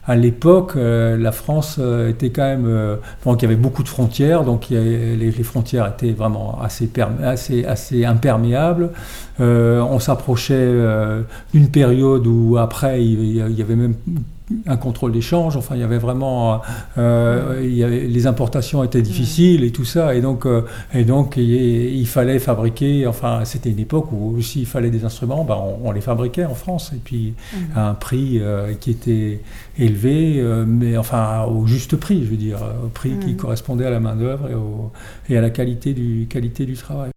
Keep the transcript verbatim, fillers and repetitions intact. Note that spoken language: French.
à l'époque, euh, la France euh, était quand même... Euh, donc il y avait beaucoup de frontières, donc il y avait- les, les frontières étaient vraiment assez, perm- assez, assez imperméables. Euh, on s'approchait euh, d'une période où après, il y, il y avait même un contrôle d'échange. Enfin, il y avait vraiment... euh, il y avait- les importations étaient difficiles et tout ça. Et donc, euh, et donc il, il fallait fabriquer... Enfin, c'était une époque où s'il fallait des instruments, ben, on, on les fabriquait en France. Et puis, à un prix euh, qui était élevé, euh, mais enfin au juste prix, je veux dire, au prix qui Mm. correspondait à la main-d'œuvre et, au- et à la qualité du, qualité du travail.